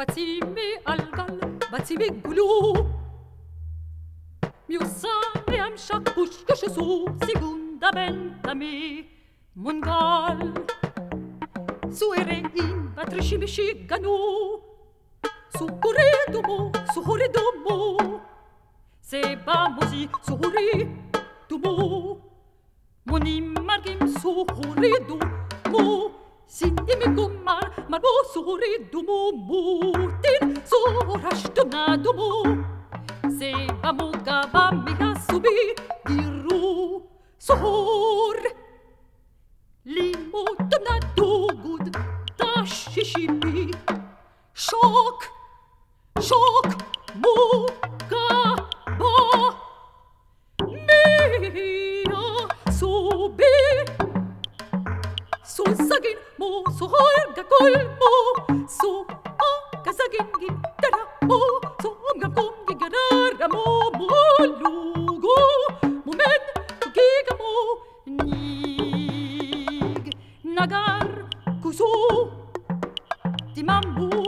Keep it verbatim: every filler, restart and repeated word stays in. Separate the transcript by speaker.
Speaker 1: Batsimi algal, batsimi gulu. Mio same am shakush kushusu, segunda bentami mungal. Suere in batrishi mishiganu. Suhuridumu, suhuridumu. Seba musi, suhuridumu. Munimargim suhuridumu. Sindimi kumar, marbo suhuridumu. Mutin suhurashtunadumu. Seba mugaba miha subi diru. Suhur. Limutumna dugud tashishibi. Shock. Shock, muga, ba, mia, subi, su sagin, mo, su horga kol, mo, su oga sagin, gitara, mo, su omga kom, gigarara, mo, mo, lugo, mo men, giga, mo, nig, nagar, kusu, di mambu.